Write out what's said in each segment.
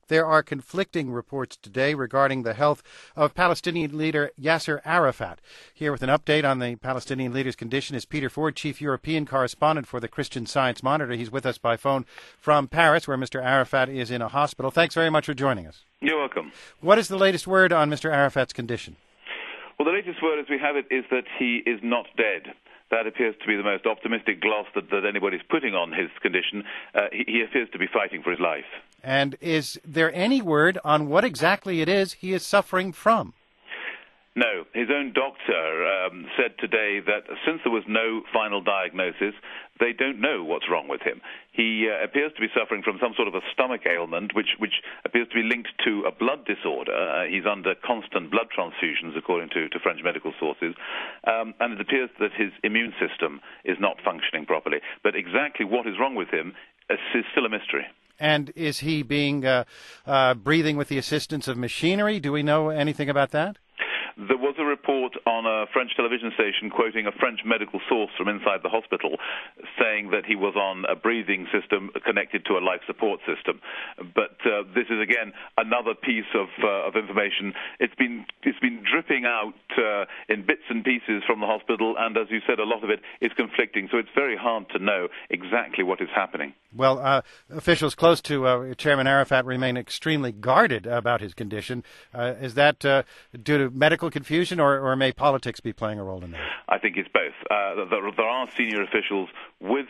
There are conflicting reports today regarding the health of Palestinian leader Yasser Arafat. Here with an update on the Palestinian leader's condition is Peter Ford, Chief European Correspondent for the Christian Science Monitor. He's with us by phone from Paris, where Mr. Arafat is in a hospital. Thanks very much for joining us. You're welcome. What is the latest word on Mr. Arafat's condition? Well, the latest word as we have it is that he is not dead. That appears to be the most optimistic gloss that anybody's putting on his condition. He appears to be fighting for his life. And is there any word on what exactly it is he is suffering from? No. His own doctor said today that since there was no final diagnosis, they don't know what's wrong with him. He appears to be suffering from some sort of a stomach ailment, which appears to be linked to a blood disorder. He's under constant blood transfusions, according to French medical sources. And it appears that his immune system is not functioning properly. But exactly what is wrong with him is still a mystery. And is he being breathing with the assistance of machinery? Do we know anything about that? There was a report on a French television station quoting a French medical source from inside the hospital saying that he was on a breathing system connected to a life support system. But this is, again, another piece of information. It's been dripping out in bits and pieces from the hospital, and as you said, a lot of it is conflicting. So it's very hard to know exactly what is happening. Well, officials close to Chairman Arafat remain extremely guarded about his condition. Is that due to medical confusion, or may politics be playing a role in that? I think it's both. There are senior officials with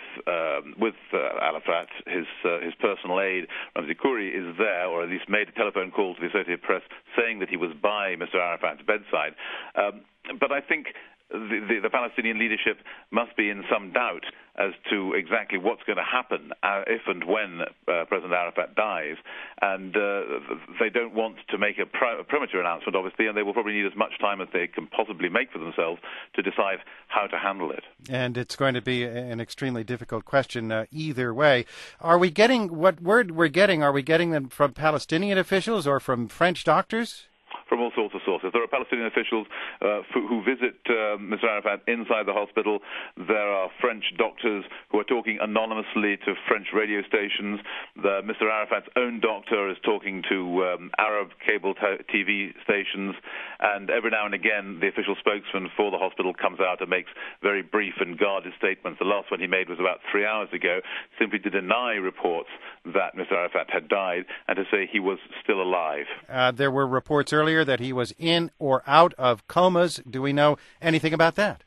Arafat. His personal aide, Ramzi Kouri, is there, or at least made a telephone call to the Associated Press saying that he was by Mr. Arafat's bedside. But I think the Palestinian leadership must be in some doubt as to exactly what's going to happen if and when President Arafat dies. And they don't want to make a premature announcement, obviously, and they will probably need as much time as they can possibly make for themselves to decide how to handle it. And it's going to be an extremely difficult question either way. Are we getting, what word we're getting, are we getting them from Palestinian officials or from French doctors? From all sorts of sources. There are Palestinian officials who visit Mr. Arafat inside the hospital. There are French doctors who are talking anonymously to French radio stations. Mr. Arafat's own doctor is talking to Arab cable TV stations. And every now and again, the official spokesman for the hospital comes out and makes very brief and guarded statements. The last one he made was about 3 hours ago, simply to deny reports that Mr. Arafat had died and to say he was still alive. There were reports earlier that he was in or out of comas. Do we know anything about that?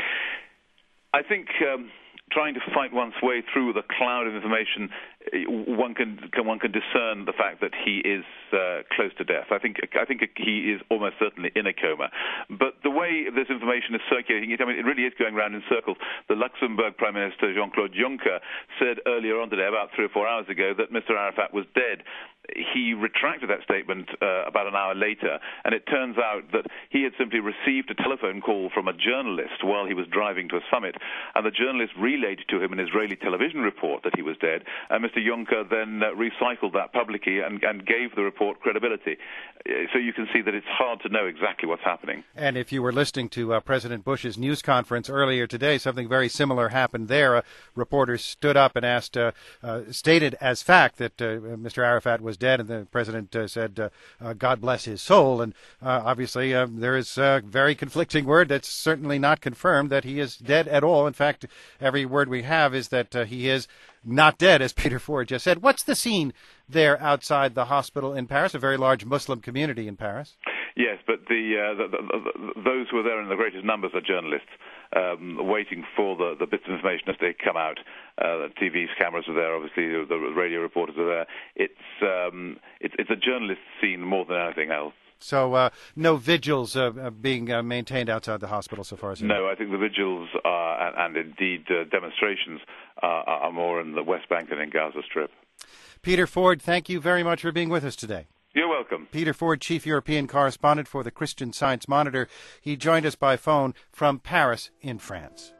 I think trying to fight one's way through the cloud of information, one can discern the fact that he is close to death. I think he is almost certainly in a coma. But the way this information is circulating, I mean, it really is going around in circles. The Luxembourg Prime Minister Jean-Claude Juncker said earlier on today, about 3 or 4 hours ago, that Mr. Arafat was dead. He retracted that statement about an hour later, and it turns out that he had simply received a telephone call from a journalist while he was driving to a summit, and the journalist relayed to him an Israeli television report that he was dead, and Mr. Juncker then recycled that publicly and gave the report credibility. So you can see that it's hard to know exactly what's happening. And if you were listening to President Bush's news conference earlier today, something very similar happened there. A reporter stood up and asked, stated as fact that Mr. Arafat was dead, and the president said, God bless his soul. And obviously there is a very conflicting word that's certainly not confirmed that he is dead at all. In fact, every word we have is that he is not dead, as Peter Ford just said. What's the scene there outside the hospital in Paris, a very large Muslim community in Paris? Yes, but those who are there in the greatest numbers are journalists, waiting for the bits of information as they come out. The TV cameras are there, obviously, the radio reporters are there. It's a journalist scene more than anything else. So no vigils being maintained outside the hospital so far as you know? No, I think the vigils and indeed demonstrations are more in the West Bank and in Gaza Strip. Peter Ford, thank you very much for being with us today. You're welcome. Peter Ford, Chief European Correspondent for the Christian Science Monitor. He joined us by phone from Paris in France.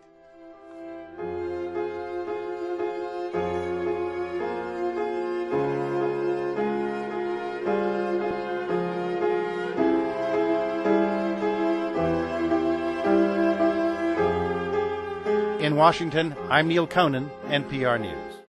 In Washington, I'm Neil Conan, NPR News.